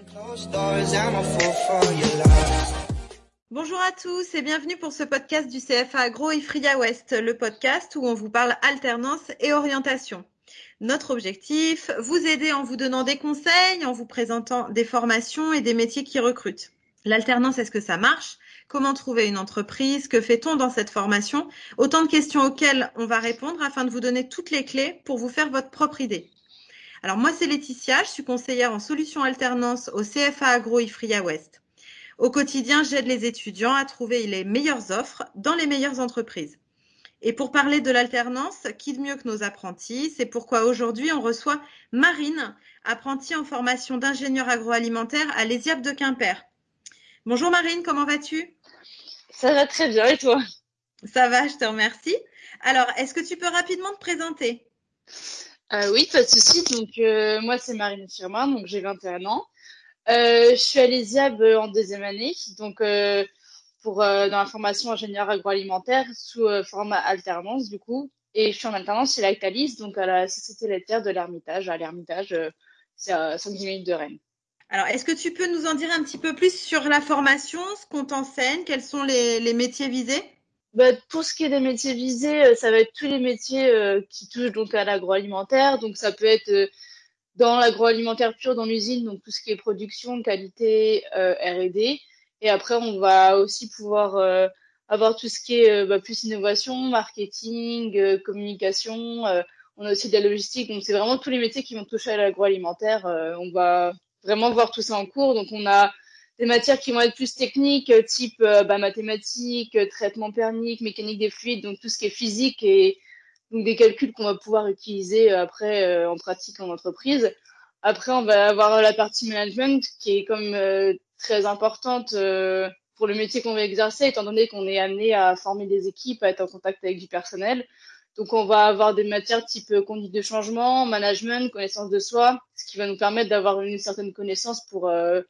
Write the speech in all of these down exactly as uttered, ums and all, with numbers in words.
Bonjour à tous et bienvenue pour ce podcast du C F A Agro Ifria Ouest, le podcast où on vous parle alternance et orientation. Notre objectif, vous aider en vous donnant des conseils, en vous présentant des formations et des métiers qui recrutent. L'alternance, est-ce que ça marche ? Comment trouver une entreprise ? Que fait-on dans cette formation ? Autant de questions auxquelles on va répondre afin de vous donner toutes les clés pour vous faire votre propre idée. Alors moi, c'est Laetitia, je suis conseillère en solutions alternance au C F A Agro Ifria Ouest. Au quotidien, j'aide les étudiants à trouver les meilleures offres dans les meilleures entreprises. Et pour parler de l'alternance, qui de mieux que nos apprentis ? C'est pourquoi aujourd'hui, on reçoit Marine, apprentie en formation d'ingénieur agroalimentaire à l'E S I A P de Quimper. Bonjour Marine, comment vas-tu ? Ça va très bien, et toi ? Ça va, je te remercie. Alors, est-ce que tu peux rapidement te présenter ? euh, Oui, pas de souci. Donc, euh, moi, c'est Marine Firmin, donc j'ai vingt et un ans. Euh, je suis à l'E S I A P en deuxième année, donc euh, pour, euh, dans la formation ingénieur agroalimentaire sous euh, format alternance, du coup. Et je suis en alternance chez Lactalis, donc à la Société laitière de l'Hermitage. À l'Hermitage, euh, c'est à cinq dix minutes de Rennes. Alors, est-ce que tu peux nous en dire un petit peu plus sur la formation, ce qu'on t'enseigne, quels sont les, les métiers visés ? Bah, pour ce qui est des métiers visés, euh, ça va être tous les métiers euh, qui touchent donc à l'agroalimentaire. Donc, ça peut être euh, dans l'agroalimentaire pur, dans l'usine, donc tout ce qui est production, qualité, euh, R et D. Et après, on va aussi pouvoir euh, avoir tout ce qui est euh, bah, plus innovation, marketing, euh, communication. Euh, on a aussi de la logistique. Donc, c'est vraiment tous les métiers qui vont toucher à l'agroalimentaire. Euh, on va vraiment voir tout ça en cours. Donc, on a des matières qui vont être plus techniques, euh, type euh, bah, mathématiques, euh, traitement thermique, mécanique des fluides, donc tout ce qui est physique et donc des calculs qu'on va pouvoir utiliser euh, après euh, en pratique en entreprise. Après, on va avoir la partie management qui est comme euh, très importante euh, pour le métier qu'on va exercer, étant donné qu'on est amené à former des équipes, à être en contact avec du personnel. Donc, on va avoir des matières type euh, conduite de changement, management, connaissance de soi, ce qui va nous permettre d'avoir une certaine connaissance pour euh,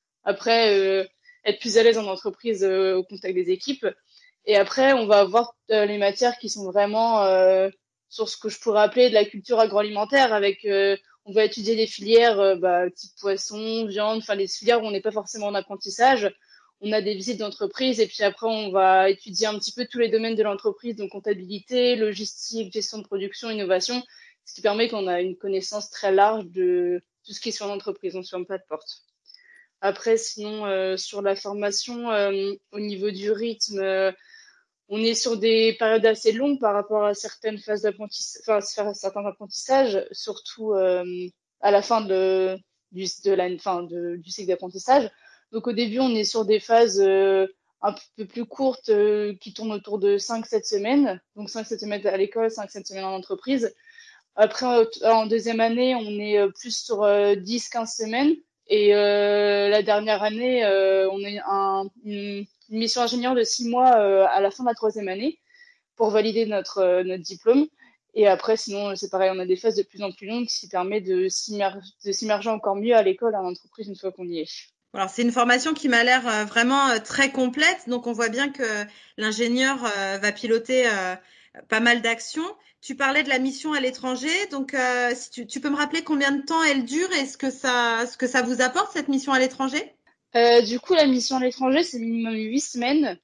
après euh, être plus à l'aise en entreprise euh, au contact des équipes. Et après, on va avoir euh, les matières qui sont vraiment euh, sur ce que je pourrais appeler de la culture agroalimentaire, avec euh, on va étudier des filières euh, bah, type poisson, viande, enfin les filières où on n'est pas forcément en apprentissage. On a des visites d'entreprise et puis après on va étudier un petit peu tous les domaines de l'entreprise, donc comptabilité, logistique, gestion de production, innovation, ce qui permet qu'on a une connaissance très large de tout ce qui est sur l'entreprise, on ne se ferme pas de porte. Après, sinon, euh, sur la formation, euh, au niveau du rythme, euh, on est sur des périodes assez longues par rapport à certaines phases d'apprentissage, enfin, certains apprentissages, surtout euh, à la fin de, du, de la, fin, de, du cycle d'apprentissage. Donc, au début, on est sur des phases euh, un peu plus courtes euh, qui tournent autour de cinq sept semaines. Donc, cinq sept semaines à l'école, cinq sept semaines en entreprise. Après, en deuxième année, on est plus sur euh, dix quinze semaines. Et euh, la dernière année, euh, on a un, une, une mission ingénieur de six mois euh, à la fin de la troisième année pour valider notre, euh, notre diplôme. Et après, sinon, c'est pareil, on a des phases de plus en plus longues qui permettent de s'immerger, de s'immerger encore mieux à l'école, à l'entreprise, une fois qu'on y est. Alors, c'est une formation qui m'a l'air euh, vraiment euh, très complète. Donc, on voit bien que l'ingénieur euh, va piloter euh, pas mal d'actions. Tu parlais de la mission à l'étranger. Donc, euh, si tu, tu peux me rappeler combien de temps elle dure et ce que ça, ce que ça vous apporte, cette mission à l'étranger ? Euh, du coup, la mission à l'étranger, c'est minimum huit semaines.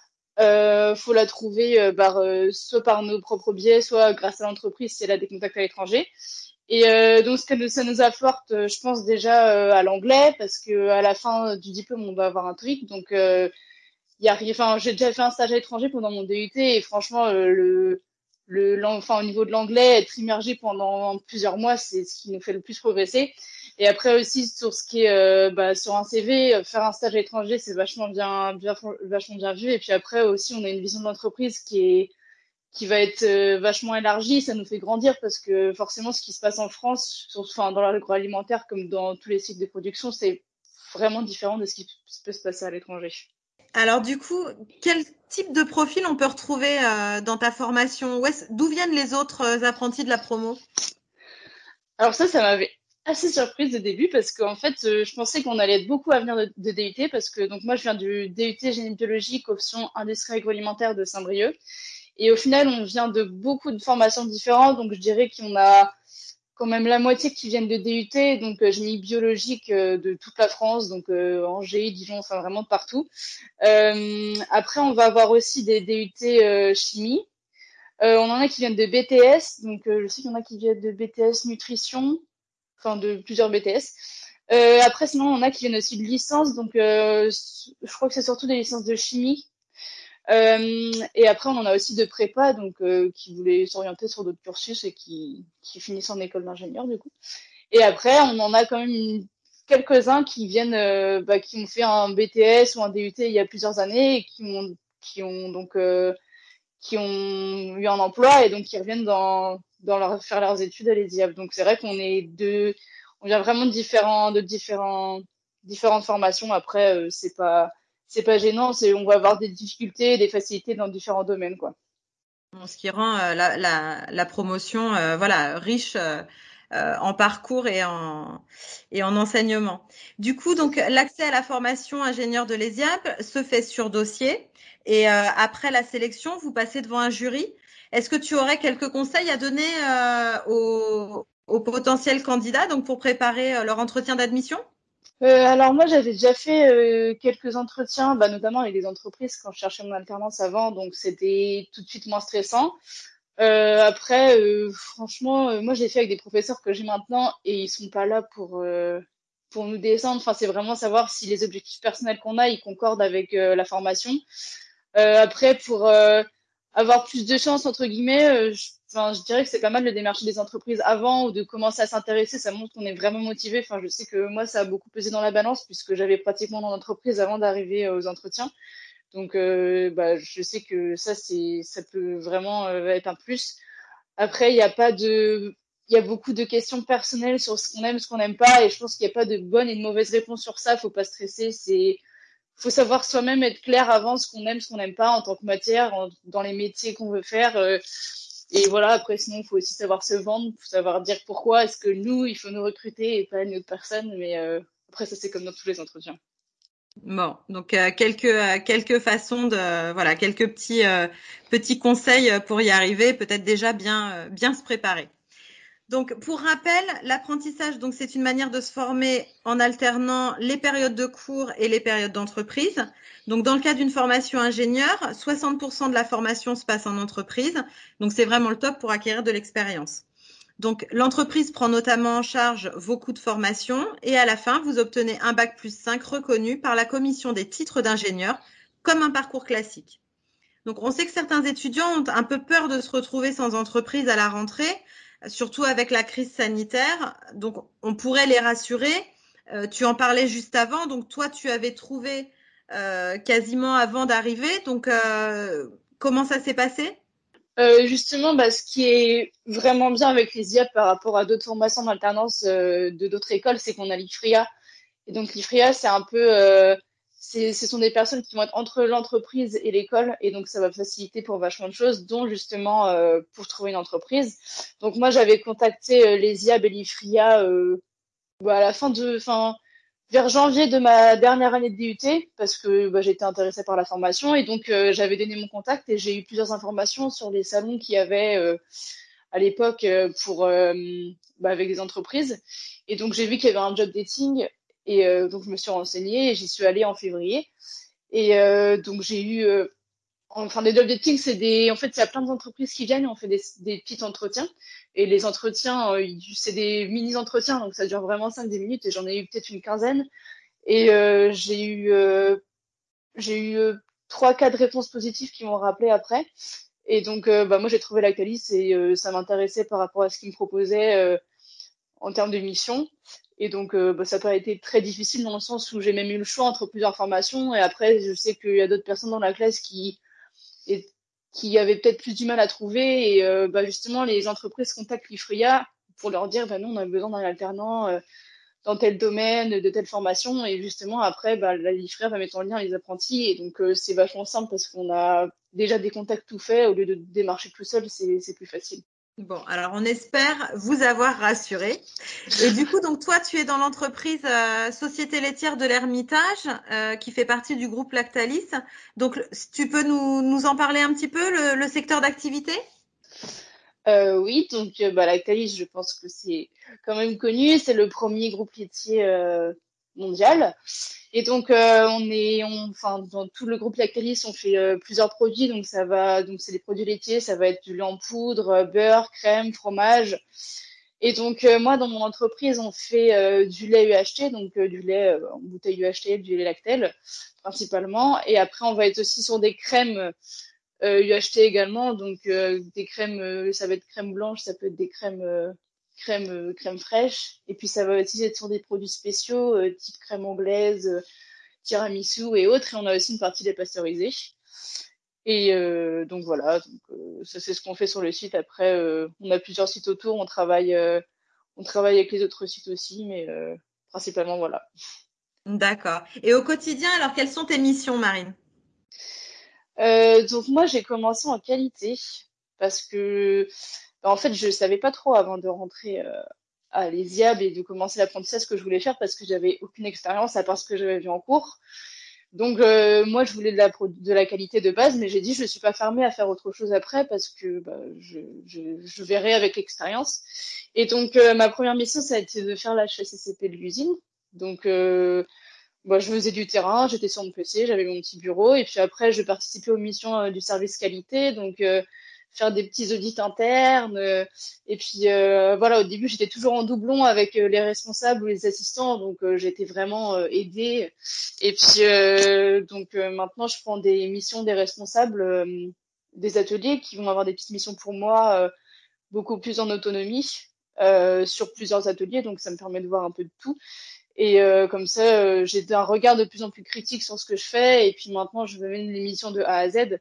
Euh, faut la trouver euh, par, euh, soit par nos propres biais, soit grâce à l'entreprise si elle a des contacts à l'étranger. Et euh, donc, ce que ça nous apporte, euh, je pense déjà euh, à l'anglais, parce que à la fin du diplôme, on va avoir un TOEIC. Donc, euh, y a, enfin, j'ai déjà fait un stage à l'étranger pendant mon D U T, et franchement, euh, le, le, enfin, au niveau de l'anglais, être immergé pendant plusieurs mois, c'est ce qui nous fait le plus progresser. Et après aussi, sur ce qui est euh, bah, sur un C V, faire un stage à l'étranger, c'est vachement bien, bien, vachement bien vu. Et puis après aussi, on a une vision de l'entreprise qui est qui va être euh, vachement élargie, ça nous fait grandir parce que forcément ce qui se passe en France, sur, enfin, dans l'agroalimentaire comme dans tous les cycles de production, c'est vraiment différent de ce qui peut se passer à l'étranger. Alors, du coup, quel type de profil on peut retrouver euh, dans ta formation ? D'où viennent les autres euh, apprentis de la promo ? Alors ça, ça m'avait assez surprise au début parce qu'en fait, euh, je pensais qu'on allait être beaucoup à venir de, de D U T parce que donc moi, je viens du D U T génie biologique option industrie agroalimentaire de Saint-Brieuc. Et au final, on vient de beaucoup de formations différentes. Donc, je dirais qu'on a quand même la moitié qui viennent de D U T, donc euh, génie biologique euh, de toute la France, donc euh, Angers, Dijon, enfin vraiment de partout. Euh, après, on va avoir aussi des D U T euh, chimie. Euh, on en a qui viennent de B T S, donc euh, je sais qu'il y en a qui viennent de B T S nutrition, enfin de plusieurs B T S. Euh, après, sinon, on en a qui viennent aussi de licence, donc euh, je crois que c'est surtout des licences de chimie. Euh, et après, on en a aussi de prépa, donc euh, qui voulaient s'orienter sur d'autres cursus et qui, qui finissent en école d'ingénieur du coup. Et après, on en a quand même une- quelques-uns qui viennent, euh, bah, qui ont fait un B T S ou un D U T il y a plusieurs années et qui ont, qui ont donc euh, qui ont eu un emploi et donc qui reviennent dans, dans leur, faire leurs études à l'E S I A P. Donc c'est vrai qu'on est deux, on vient vraiment de différents, de différents, différentes formations. Après, euh, c'est pas, c'est pas gênant, c'est, on va avoir des difficultés, des facilités dans différents domaines, quoi. Bon, ce qui rend euh, la, la, la promotion euh, voilà, riche euh, euh, en parcours et en, et en enseignement. Du coup, donc l'accès à la formation ingénieur de l'E S I A P se fait sur dossier et euh, après la sélection, vous passez devant un jury. Est-ce que tu aurais quelques conseils à donner euh, aux, aux potentiels candidats donc pour préparer euh, leur entretien d'admission? Euh, alors moi, j'avais déjà fait euh, quelques entretiens, bah, notamment avec des entreprises quand je cherchais mon alternance avant, donc c'était tout de suite moins stressant. Euh, après, euh, franchement, euh, moi, j'ai fait avec des professeurs que j'ai maintenant et ils sont pas là pour euh, pour nous descendre. Enfin, c'est vraiment savoir si les objectifs personnels qu'on a, ils concordent avec euh, la formation. Euh, après, pour euh, avoir plus de chance, entre guillemets, euh, je, enfin, je dirais que c'est pas mal de démarcher des entreprises avant ou de commencer à s'intéresser. Ça montre qu'on est vraiment motivé. Enfin, je sais que moi, ça a beaucoup pesé dans la balance puisque j'avais pratiquement dans l'entreprise avant d'arriver aux entretiens. Donc, euh, bah, je sais que ça, c'est, ça peut vraiment euh, être un plus. Après, il n'y a pas de, il y a beaucoup de questions personnelles sur ce qu'on aime, ce qu'on n'aime pas, et je pense qu'il n'y a pas de bonne et de mauvaise réponse sur ça. Faut pas stresser. C'est, faut savoir soi-même être clair avant ce qu'on aime, ce qu'on n'aime pas en tant que matière, en- dans les métiers qu'on veut faire. euh, et voilà. Après, sinon, il faut aussi savoir se vendre, faut savoir dire pourquoi est-ce que nous, il faut nous recruter et pas une autre personne. Mais euh, après, ça, c'est comme dans tous les entretiens. Bon, donc euh, quelques euh, quelques façons de voilà quelques petits euh, petits conseils euh, pour y arriver, peut-être déjà bien euh, bien se préparer. Donc pour rappel, l'apprentissage donc c'est une manière de se former en alternant les périodes de cours et les périodes d'entreprise. Donc dans le cas d'une formation ingénieur, soixante pour cent de la formation se passe en entreprise. Donc c'est vraiment le top pour acquérir de l'expérience. Donc, l'entreprise prend notamment en charge vos coûts de formation et à la fin, vous obtenez un bac plus cinq reconnu par la commission des titres d'ingénieur comme un parcours classique. Donc, on sait que certains étudiants ont un peu peur de se retrouver sans entreprise à la rentrée, surtout avec la crise sanitaire. Donc, on pourrait les rassurer. Euh, tu en parlais juste avant. Donc, toi, tu avais trouvé euh, quasiment avant d'arriver. Donc, euh, comment ça s'est passé? Euh, justement, bah, ce qui est vraiment bien avec les I A P par rapport à d'autres formations d'alternance euh, de d'autres écoles, c'est qu'on a l'I F R I A. Et donc l'I F R I A, c'est un peu, euh, c'est, ce sont des personnes qui vont être entre l'entreprise et l'école, et donc ça va faciliter pour vachement de choses, dont justement euh, pour trouver une entreprise. Donc moi, j'avais contacté euh, les I A B et l'I F R I A euh, bah, à la fin de, fin, vers janvier de ma dernière année de D U T, parce que bah, j'étais intéressée par la formation, et donc euh, j'avais donné mon contact et j'ai eu plusieurs informations sur les salons qu'il y avait euh, à l'époque euh, pour euh, bah, avec des entreprises. Et donc j'ai vu qu'il y avait un job dating, et euh, donc je me suis renseignée et j'y suis allée en février. Et euh, donc j'ai eu euh, Enfin, des job dating, c'est des, en fait, il y a plein d'entreprises qui viennent et on fait des, des petits entretiens. Et les entretiens, euh, ils- c'est des mini-entretiens, donc ça dure vraiment cinq dix minutes et j'en ai eu peut-être une quinzaine. Et euh, j'ai eu, euh, j'ai eu euh, trois, quatre réponses positives qui m'ont rappelé après. Et donc, euh, bah, moi, j'ai trouvé la qualif et euh, ça m'intéressait par rapport à ce qu'ils me proposaient euh, en termes de mission. Et donc, euh, bah, ça n'a pas été très difficile dans le sens où j'ai même eu le choix entre plusieurs formations. Et après, je sais qu'il y a d'autres personnes dans la classe qui et qui avaient peut-être plus du mal à trouver. Et euh, bah, justement, les entreprises contactent l'I F R I A pour leur dire, bah, nous, on a besoin d'un alternant euh, dans tel domaine, de telle formation. Et justement, après, bah, l'I F R I A va mettre en lien les apprentis. Et donc, euh, c'est vachement simple parce qu'on a déjà des contacts tout faits. Au lieu de démarcher tout seul, c'est, c'est plus facile. Bon, alors on espère vous avoir rassuré. Et du coup, donc toi, tu es dans l'entreprise euh, Société laitière de l'Ermitage, euh, qui fait partie du groupe Lactalis. Donc, le- tu peux nous, nous en parler un petit peu, le, le secteur d'activité? Euh, oui, donc euh, bah, Lactalis, je pense que c'est quand même connu. C'est le premier groupe laitier euh, mondial. Et donc euh, on est, on, enfin dans tout le groupe Lactalis, on fait euh, plusieurs produits. Donc ça va, donc c'est des produits laitiers, ça va être du lait en poudre, euh, beurre, crème, fromage. Et donc euh, moi dans mon entreprise, on fait euh, du lait U H T, donc euh, du lait euh, en bouteille U H T, du lait Lactel principalement. Et après on va être aussi sur des crèmes euh, U H T également, donc euh, des crèmes, euh, ça va être crème blanche, ça peut être des crèmes, euh, crème, euh, crème fraîche, et puis ça va aussi être sur des produits spéciaux, euh, type crème anglaise, euh, tiramisu et autres, et on a aussi une partie dépasteurisée. Et euh, donc voilà, donc, euh, ça c'est ce qu'on fait sur le site. Après, euh, on a plusieurs sites autour, on travaille, euh, on travaille avec les autres sites aussi, mais euh, principalement voilà. D'accord. Et au quotidien, alors, quelles sont tes missions, Marine? Euh, donc moi j'ai commencé en qualité parce que bah, en fait je savais pas trop avant de rentrer euh, à l'ESIAB et de commencer l'apprentissage ce que je voulais faire parce que j'avais aucune expérience à part ce que j'avais vu en cours. Donc euh, moi je voulais de la pro- de la qualité de base, mais j'ai dit je suis pas fermée à faire autre chose après parce que bah, je, je, je verrai avec l'expérience. Et donc euh, ma première mission ça a été de faire la H A C C P de l'usine. Donc euh, moi, je faisais du terrain, j'étais sur mon P C, j'avais mon petit bureau, et puis après, je participais aux missions euh, du service qualité, donc euh, faire des petits audits internes. euh, et puis euh, voilà, au début, j'étais toujours en doublon avec euh, les responsables ou les assistants, donc euh, j'étais vraiment euh, aidée. Et puis euh, donc euh, maintenant, je prends des missions des responsables euh, des ateliers qui vont avoir des petites missions pour moi, euh, beaucoup plus en autonomie, euh, sur plusieurs ateliers, donc ça me permet de voir un peu de tout. Et euh, comme ça, euh, j'ai un regard de plus en plus critique sur ce que je fais. Et puis maintenant, je mène l'émission de A à Z.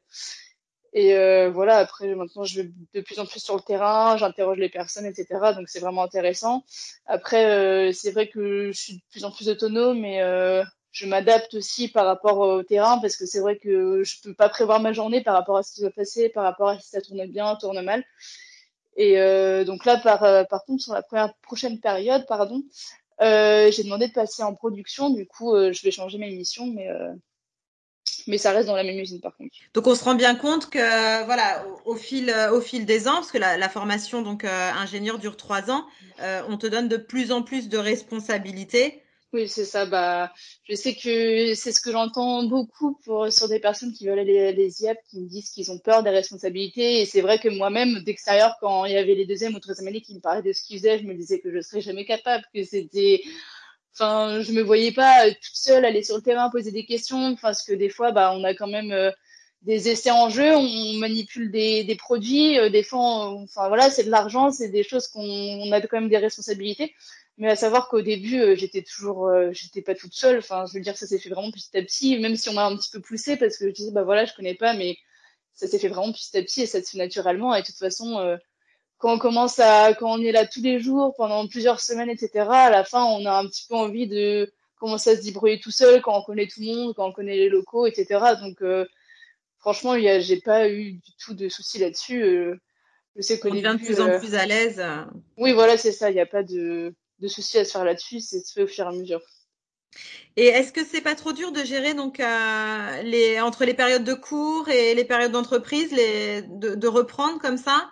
Et euh, voilà, après, maintenant, je vais de plus en plus sur le terrain, j'interroge les personnes, et cetera. Donc, c'est vraiment intéressant. Après, euh, c'est vrai que je suis de plus en plus autonome, mais euh, je m'adapte aussi par rapport au terrain, parce que c'est vrai que je peux pas prévoir ma journée par rapport à ce qui va passer, par rapport à si ça tourne bien, tourne mal. Et euh, donc là, par, euh, par contre, sur la première prochaine période, pardon, euh, j'ai demandé de passer en production, du coup, euh, je vais changer mes missions, mais, euh, mais ça reste dans la même usine par contre. Donc, on se rend bien compte que, voilà, au, au fil, euh, au fil des ans, parce que la, la formation, donc, euh, ingénieur dure trois ans, euh, on te donne de plus en plus de responsabilités. Oui, c'est ça. Bah, je sais que c'est ce que j'entends beaucoup pour, sur des personnes qui veulent aller à les I A P, qui me disent qu'ils ont peur des responsabilités. Et c'est vrai que moi-même, d'extérieur, quand il y avait les deuxième ou troisième années qui me parlaient de ce qu'ils faisaient, je me disais que je serais jamais capable, que c'était, enfin, je me voyais pas euh, toute seule aller sur le terrain poser des questions, enfin, parce que des fois, bah, on a quand même euh, des essais en jeu, on manipule des, des produits, euh, des fois, on- enfin voilà, c'est de l'argent, c'est des choses qu'on on a quand même des responsabilités. Mais à savoir qu'au début, euh, j'étais toujours, euh, j'étais pas toute seule. Enfin, je veux dire, ça s'est fait vraiment petit à petit, même si on m'a un petit peu poussé parce que je disais, bah voilà, je connais pas, mais ça s'est fait vraiment petit à petit et ça se fait naturellement. Et de toute façon, euh, quand on commence à, quand on est là tous les jours pendant plusieurs semaines, et cetera, à la fin, on a un petit peu envie de commencer à se débrouiller tout seul quand on connaît tout le monde, quand on connaît les locaux, et cetera. Donc, euh, franchement, il y a, j'ai pas eu du tout de soucis là-dessus. Euh, je sais qu'au On devient de début, plus en euh, plus à l'aise. euh. oui, voilà, c'est ça. Il n'y a pas de, de soucis à se faire là-dessus. C'est se fait au fur et à mesure. Et est-ce que c'est pas trop dur de gérer donc euh, les entre les périodes de cours et les périodes d'entreprise, les de, de reprendre comme ça?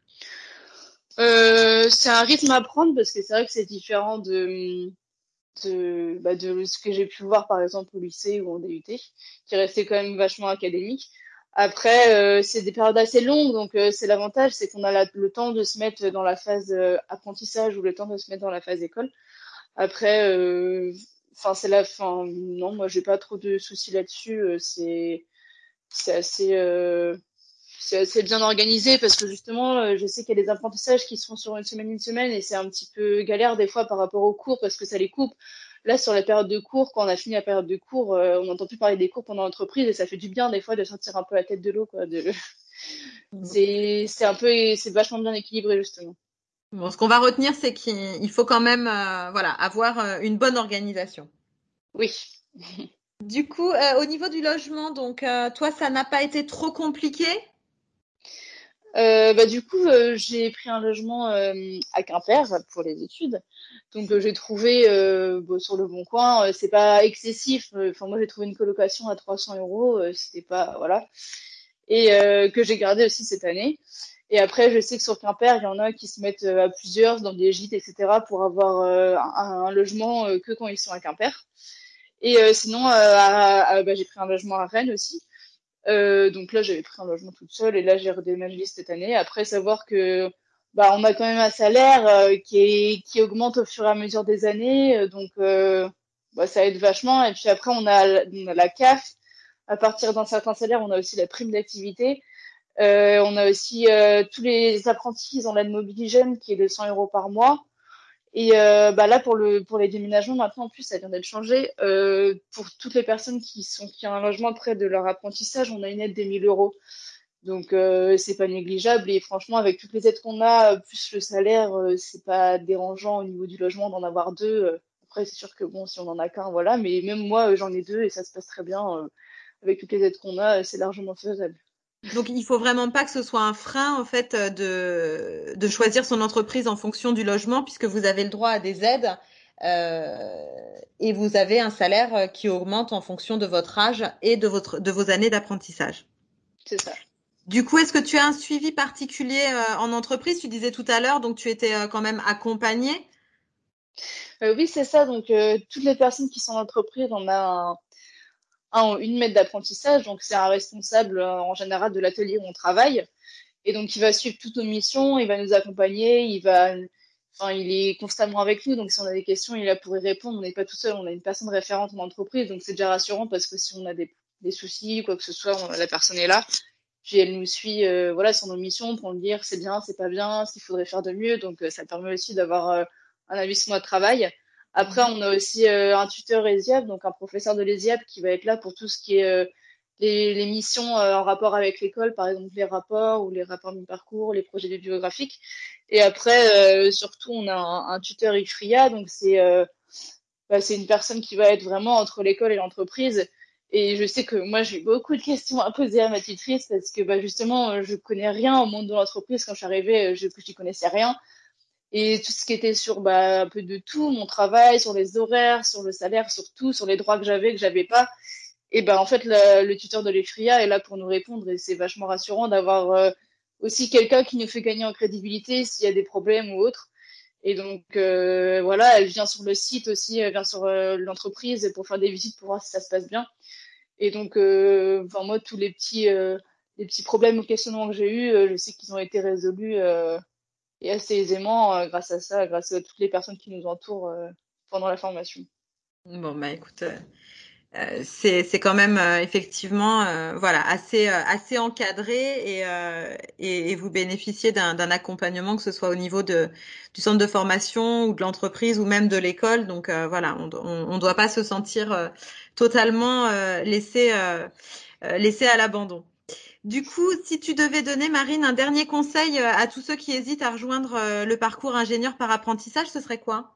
Euh, c'est un rythme à prendre parce que c'est vrai que c'est différent de, de, bah, de ce que j'ai pu voir par exemple au lycée ou en D U T, qui restait quand même vachement académique. Après, euh, c'est des périodes assez longues, donc euh, c'est l'avantage, c'est qu'on a la- le temps de se mettre dans la phase euh, apprentissage ou le temps de se mettre dans la phase école. Après, euh, enfin c'est la fin. Non, moi j'ai pas trop de soucis là-dessus. euh, c'est c'est assez euh, c'est assez bien organisé parce que justement, euh, je sais qu'il y a des apprentissages qui se font sur une semaine, une semaine, et c'est un petit peu galère des fois par rapport aux cours parce que ça les coupe. Là, sur la période de cours, quand on a fini la période de cours, euh, on n'entend plus parler des cours pendant l'entreprise et ça fait du bien des fois de sortir un peu la tête de l'eau, quoi. De... C'est, c'est un peu, c'est vachement bien équilibré, justement. Bon, ce qu'on va retenir, c'est qu'il il faut quand même euh, voilà, avoir euh, une bonne organisation. Oui. Du coup, euh, au niveau du logement, donc euh, toi, ça n'a pas été trop compliqué? Euh, bah, du coup, euh, j'ai pris un logement euh, à Quimper pour les études. Donc, euh, j'ai trouvé euh, bon, sur le Bon Coin, euh, c'est pas excessif. euh, Enfin, moi, j'ai trouvé une colocation à trois cents euros. euh, C'était pas, voilà. Et euh, que j'ai gardé aussi cette année. Et après, je sais que sur Quimper, il y en a qui se mettent à plusieurs dans des gîtes, et cetera pour avoir euh, un, un logement euh, que quand ils sont à Quimper. Et euh, sinon, euh, à, à, bah, j'ai pris un logement à Rennes aussi. Euh, donc là, j'avais pris un logement toute seule et là, j'ai redéménagé cette année. Après, savoir que bah, on a quand même un salaire euh, qui, est, qui augmente au fur et à mesure des années. euh, donc, euh, bah, ça aide vachement. Et puis après, on a, on a la C A F. À partir d'un certain salaire, on a aussi la prime d'activité. Euh, on a aussi euh, tous les apprentis, ils ont l'aide Mobiligène qui est de cent euros par mois. Et euh, bah là pour le pour les déménagements maintenant en plus ça vient d'être changé. Euh, pour toutes les personnes qui sont qui ont un logement près de leur apprentissage, on a une aide des mille euros. Donc euh, c'est pas négligeable et franchement avec toutes les aides qu'on a plus le salaire, euh, c'est pas dérangeant au niveau du logement d'en avoir deux. Euh, Après c'est sûr que bon si on en a qu'un voilà, mais même moi euh, j'en ai deux et ça se passe très bien euh, avec toutes les aides qu'on a, euh, c'est largement faisable. Donc, il faut vraiment pas que ce soit un frein, en fait, de, de choisir son entreprise en fonction du logement, puisque vous avez le droit à des aides euh, et vous avez un salaire qui augmente en fonction de votre âge et de votre de vos années d'apprentissage. C'est ça. Du coup, est-ce que tu as un suivi particulier euh, en entreprise? Tu disais tout à l'heure, donc tu étais euh, quand même accompagnée. Euh, oui, c'est ça. Donc, euh, toutes les personnes qui sont en entreprise, on a un, un ou une maître d'apprentissage. Donc, c'est un responsable euh, en général de l'atelier où on travaille. Et donc, il va suivre toutes nos missions, il va nous accompagner, il va, enfin, il est constamment avec nous. Donc, si on a des questions, il est là pour y répondre. On n'est pas tout seul, on a une personne référente en entreprise. Donc, c'est déjà rassurant parce que si on a des, des soucis, quoi que ce soit, on- la personne est là. Puis elle nous suit, euh, voilà, sur nos missions pour nous dire c'est bien, c'est pas bien, ce qu'il faudrait faire de mieux. Donc, euh, ça permet aussi d'avoir euh, un avis sur notre travail. Après, on a aussi euh, un tuteur ESIAP, donc un professeur de l'ESIAP qui va être là pour tout ce qui est euh, les, les missions euh, en rapport avec l'école, par exemple les rapports ou les rapports mi-parcours, les projets bibliographiques. Et après, euh, surtout, on a un, un tuteur IFRIA, donc c'est euh, bah, c'est une personne qui va être vraiment entre l'école et l'entreprise. Et je sais que moi, j'ai beaucoup de questions à poser à ma tutrice parce que bah, justement, euh, je connais rien au monde de l'entreprise. Quand je suis arrivée, je n'y connaissais rien. Et tout ce qui était sur bah, un peu de tout, mon travail, sur les horaires, sur le salaire, sur tout, sur les droits que j'avais, que j'avais pas. Et ben en fait, le, le tuteur de l'EFRIA est là pour nous répondre et c'est vachement rassurant d'avoir euh, aussi quelqu'un qui nous fait gagner en crédibilité s'il y a des problèmes ou autre. Et donc euh, voilà, elle vient sur le site aussi, elle vient sur euh, l'entreprise pour faire des visites pour voir si ça se passe bien. Et donc, euh, enfin, moi, tous les petits, euh, les petits problèmes ou questionnements que j'ai eus, euh, je sais qu'ils ont été résolus euh, et assez aisément euh, grâce à ça, grâce à toutes les personnes qui nous entourent euh, pendant la formation. Bon, bah écoute, euh, euh, c'est c'est quand même euh, effectivement euh, voilà assez euh, assez encadré et, euh, et et vous bénéficiez d'un d'un accompagnement que ce soit au niveau de du centre de formation ou de l'entreprise ou même de l'école. Donc euh, voilà, on on, on doit pas se sentir euh, totalement euh, laissé euh, euh, laissé à l'abandon. Du coup, si tu devais donner, Marine, un dernier conseil euh, à tous ceux qui hésitent à rejoindre euh, le parcours ingénieur par apprentissage, ce serait quoi?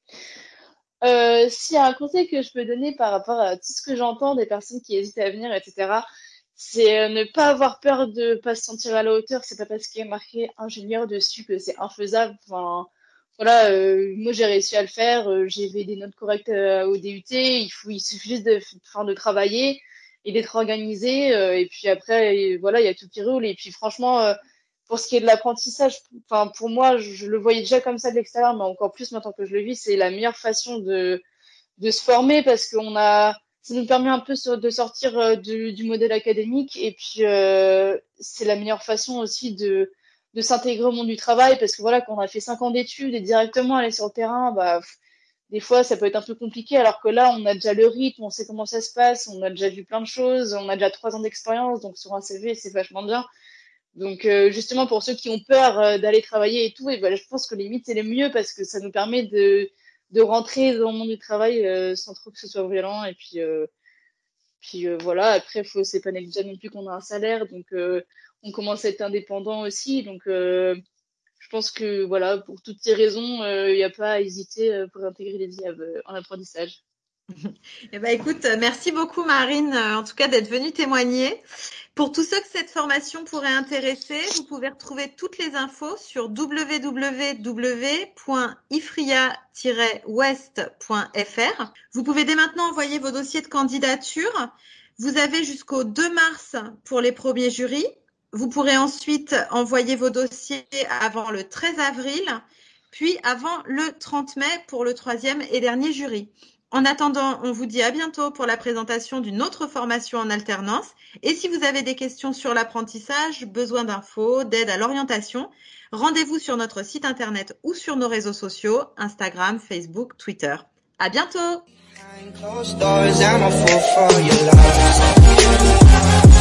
Euh, s'il y a un conseil que je peux donner par rapport à tout ce que j'entends des personnes qui hésitent à venir, et cetera, c'est euh, ne pas avoir peur de pas se sentir à la hauteur. C'est pas parce qu'il y a marqué ingénieur dessus que c'est infaisable. Enfin, voilà, euh, moi j'ai réussi à le faire. euh, j'ai fait des notes correctes euh, au D U T. Il faut, il suffit juste de, enfin, de travailler et d'être organisé. euh, et puis après, et voilà, il y a tout qui roule. Et puis franchement. euh, pour ce qui est de l'apprentissage, enfin pour moi, je, je le voyais déjà comme ça de l'extérieur, mais encore plus maintenant que je le vis, c'est la meilleure façon de de se former parce qu'on a, ça nous permet un peu sur- de sortir euh, du, du modèle académique et puis euh, c'est la meilleure façon aussi de de s'intégrer au monde du travail parce que voilà, quand on a fait cinq ans d'études et directement aller sur le terrain, bah pff, des fois ça peut être un peu compliqué alors que là on a déjà le rythme, on sait comment ça se passe, on a déjà vu plein de choses, on a déjà trois ans d'expérience donc sur un C V c'est vachement bien. Donc euh, justement pour ceux qui ont peur euh, d'aller travailler et tout, et ben, je pense que limite c'est le mieux parce que ça nous permet de, de rentrer dans le monde du travail euh, sans trop que ce soit violent. Et puis, euh, puis euh, voilà, après faut c'est pas négligeable non plus qu'on a un salaire, donc euh, on commence à être indépendant aussi. Donc euh, je pense que voilà, pour toutes ces raisons, il n'y a pas à hésiter euh, pour intégrer les I A B en apprentissage. Eh ben, écoute, euh, merci beaucoup, Marine, euh, en tout cas d'être venue témoigner. Pour tous ceux que cette formation pourrait intéresser, vous pouvez retrouver toutes les infos sur w w w point ifria tiret west point f r. Vous pouvez dès maintenant envoyer vos dossiers de candidature. Vous avez jusqu'au deux mars pour les premiers jurys. Vous pourrez ensuite envoyer vos dossiers avant le treize avril, puis avant le trente mai pour le troisième et dernier jury. En attendant, on vous dit à bientôt pour la présentation d'une autre formation en alternance. Et si vous avez des questions sur l'apprentissage, besoin d'infos, d'aide à l'orientation, rendez-vous sur notre site internet ou sur nos réseaux sociaux, Instagram, Facebook, Twitter. À bientôt!